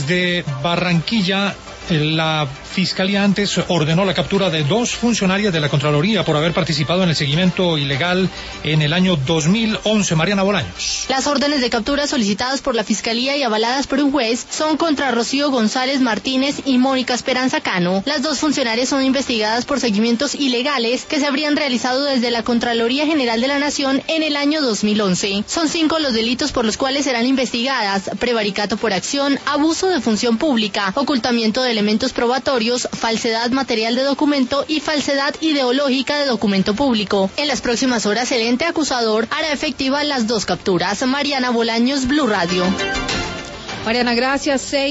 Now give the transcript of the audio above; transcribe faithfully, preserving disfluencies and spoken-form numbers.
Desde Barranquilla, la Fiscalía antes ordenó la captura de dos funcionarias de la Contraloría por haber participado en el seguimiento ilegal en el año dos mil once. Mariana Bolaños. Las órdenes de captura solicitadas por la Fiscalía y avaladas por un juez son contra Rocío González Martínez y Mónica Esperanza Cano. Las dos funcionarias son investigadas por seguimientos ilegales que se habrían realizado desde la Contraloría General de la Nación en el año dos mil once. Son cinco los delitos por los cuales serán investigadas: prevaricato por acción, abuso de función pública, ocultamiento de elementos probatorios, falsedad material de documento y falsedad ideológica de documento público. En las próximas horas el ente acusador hará efectiva las dos capturas. Mariana Bolaños, Blue Radio. Mariana, gracias.